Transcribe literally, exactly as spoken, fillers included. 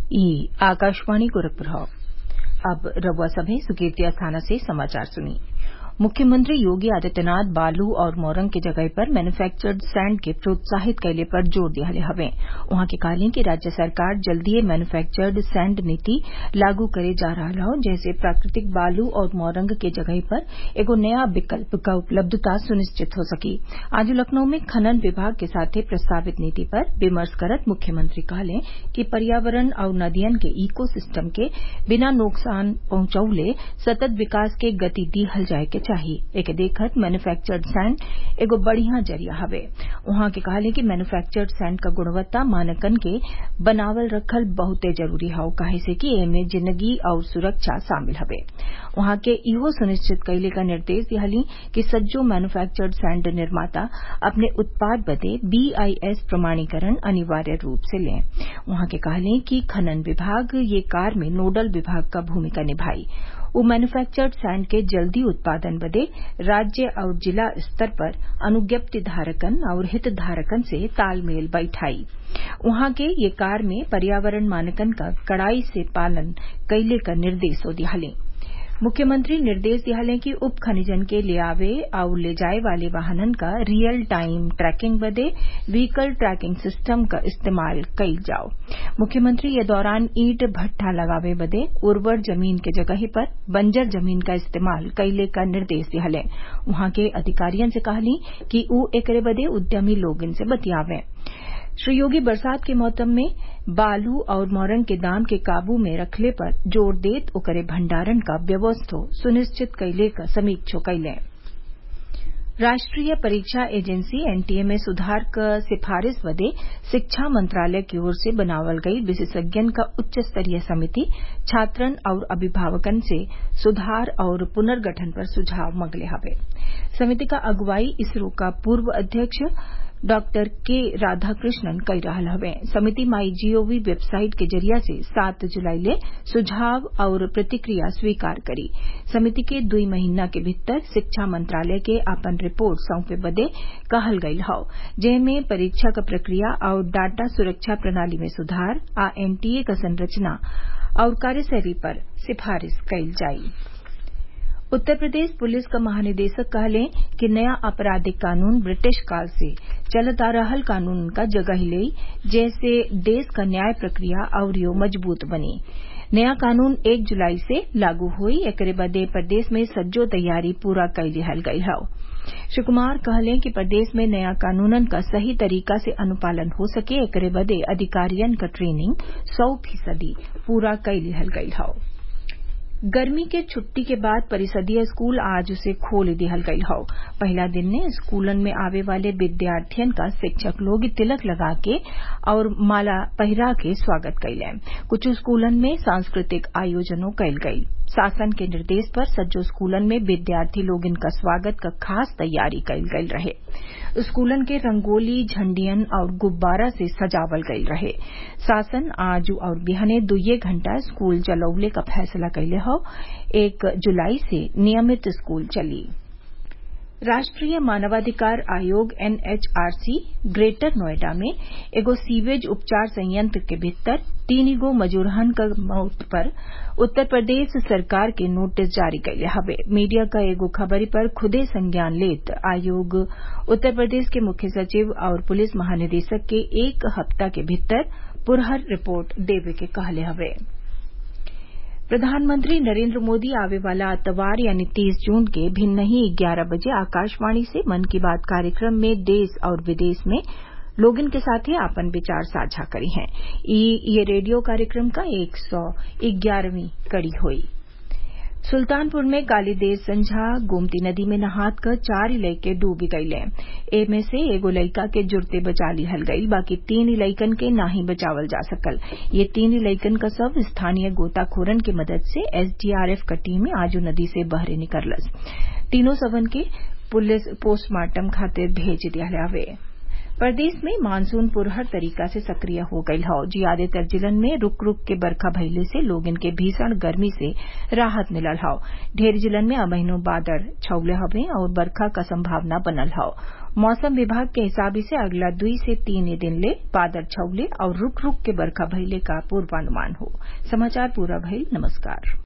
ई आकाशवाणी गोरखपुर। अब रउआ सभे सुकीर्ति अस्थाना से समाचार सुनी। मुख्यमंत्री योगी आदित्यनाथ बालू और मोरंग के जगह पर मैन्युफैक्चर्ड सैंड के प्रोत्साहित कइले पर जोर दिहले हवे। उहाँ के कहली कि राज्य सरकार जल्दीए मैन्युफैक्चर्ड सैंड नीति लागू करे जा रहल हौ, जैसे प्राकृतिक बालू और मोरंग के जगह पर एगो नया विकल्प क उपलब्धता सुनिश्चित हो सकी। आज लखनऊ में खनन विभाग के साथे प्रस्तावित नीति पर विमर्श करत मुख्यमंत्री कहले कि पर्यावरण और नदियन के इको सिस्टम के बिना नुकसान पहुंचौले सतत विकास के गति दिहल जाए के चाहिए। एके देखत मैन्युफैक्चर्ड सैंड एगो बढ़िया जरिया हवे। उहाँ के कहले कि मैन्युफैक्चर्ड सैंड क गुणवत्ता मानकन के बनावल रखल बहुते जरूरी हौ, काहे से कि एमे जिंदगी और सुरक्षा शामिल हवे। उहाँ के इहो सुनिश्चित कइले का निर्देश दिहली कि सज्जो मैन्युफैक्चर्ड सैंड निर्माता अपने उत्पाद बदे बीआईएस प्रमाणीकरण अनिवार्य रूप से लें। उहाँ के कहले कि खनन विभाग ये कार्य में नोडल विभाग का भूमिका निभाई। वो मैन्युफैक्चर्ड सैंड के जल्दी उत्पादन बदे राज्य और जिला स्तर पर अनुज्ञप्ति धारकन और हित धारकन से तालमेल बैठाई। उहाँ के ये कार्य में पर्यावरण मानकन का कड़ाई से पालन कइले का निर्देशो दिहले। मुख्यमंत्री निर्देश दिहले कि उप खनिजन के ले आवे और ले जाए वाले वाहनन का रियल टाइम ट्रैकिंग बदे व्हीकल ट्रैकिंग सिस्टम का इस्तेमाल कइल जाओ। मुख्यमंत्री ये दौरान ईंट भट्ठा लगावे बदे उर्वर जमीन के जगह पर बंजर जमीन का इस्तेमाल कइले का निर्देश दिहले। उहाँ के अधिकारियन से कहली कि ऊ एकरे बदे उद्यमी लोगन से बतियावे। श्री योगी बरसात के मौसम में बालू और मोरंग के दाम के काबू में रखले पर जोर देत ओकरे भंडारण का व्यवस्था सुनिश्चित कइले का समीक्षा कइले। राष्ट्रीय परीक्षा एजेंसी एनटीए में सुधार क सिफारिश बदे शिक्षा मंत्रालय की ओर से बनावल गई विशेषज्ञन का उच्च स्तरीय समिति छात्रन और अभिभावकन से सुधार और पुनर्गठन पर सुझाव मंगले हवे। समिति का अगुवाई इसरो का पूर्व अध्यक्ष डॉक्टर के राधाकृष्णन कई रहल हवे। समिति माई जीओवी वेबसाइट के जरिया से सात जुलाई ले सुझाव और प्रतिक्रिया स्वीकार करी। समिति के दुई महीना के भीतर शिक्षा मंत्रालय के अपन रिपोर्ट सौंपे बदे कहल गईल हौ, जेमे परीक्षा क प्रक्रिया और डाटा सुरक्षा प्रणाली में सुधार आ एनटीए क संरचना और कार्यशैली पर सिफारिश कईल जाई। उत्तर प्रदेश पुलिस का महानिदेशक कहले कि नया आपराधिक कानून ब्रिटिश काल से चलत आ रहल कानून का जगह लेई, जैसे देश का न्याय प्रक्रिया और यो मजबूत बनी। नया कानून एक जुलाई से लागू हुई। एकरे बदे प्रदेश में सज्जो तैयारी पूरा कई लिहल गई हौ। श्री कुमार कहले कि प्रदेश में नया कानूनन का सही तरीका से अनुपालन हो सके, एकरे बदे अधिकारियन का ट्रेनिंग सौ फीसदी पूरा कई लिहल गई हौ। गर्मी के छुट्टी के बाद परिषदीय स्कूल आज से खोल दिहल गई हौ। पहला दिन ने स्कूलन में आवे वाले विद्यार्थियन का शिक्षक लोग तिलक लगा के और माला पहिरा के स्वागत कइले। कुछ स्कूलन में सांस्कृतिक आयोजनों कइल गई। शासन के निर्देश पर सज्जो स्कूलन में विद्यार्थी लोग इनका स्वागत का खास तैयारी कइल गई रहे। स्कूलन के रंगोली, झंडियन और गुब्बारा से सजावल गई रहे। शासन आज और बिहने दुइये घंटा स्कूल चलौले का फैसला कइले हौ। एक जुलाई से नियमित स्कूल चली। राष्ट्रीय मानवाधिकार आयोग एनएचआरसी ग्रेटर नोएडा में एगो सीवेज उपचार संयंत्र के भीतर तीन गो मजूरहन क मौत पर उत्तर प्रदेश सरकार के नोटिस जारी कइले हवे। मीडिया का एगो खबरी पर खुदे संज्ञान लेत आयोग उत्तर प्रदेश के मुख्य सचिव और पुलिस महानिदेशक के एक हफ्ता के भीतर पुरहर रिपोर्ट देवे के कहले हवे। प्रधानमंत्री नरेंद्र मोदी आवे वाला इतवार यानी तीस जून के भिन्नही ग्यारह बजे आकाशवाणी से मन की बात कार्यक्रम में देश और विदेश में लोगन के साथे आपन विचार साझा करी हैं। ये रेडियो कार्यक्रम का एक सौ ग्यारहवीं कड़ी हुई। सुल्तानपुर में काली देर संझा गोमती नदी में नहात क चार लइके डूबी गईले। एमे से एगो लइका के जुड़ते बचा लिहल गई, बाकी तीन लइकन के नाही बचावल जा सकल। ये तीन लइकन का सब स्थानीय गोताखोरन के मदद से एसडीआरएफ क टीम आजू नदी से बहरे निकलस। तीनों सबन के पुलिस पोस्टमार्टम खातिर भेज दिया हवे। प्रदेश में मानसून पुरहर तरीका से सक्रिय हो गयल हौ। ज्यादातर जिलन में रुक रुक के बरखा भइले से लोगन के भीषण गर्मी से राहत मिलल हौ। ढेर जिलन में अबहिनो बादल छउले हवे और बरखा क संभावना बनल हौ। मौसम विभाग के हिसाब से अगला दुई से तीन दिन ले बादल छउले और रुक रुक के बरखा भइले का पूर्वानुमान हो। समाचार पूरा भइल। नमस्कार।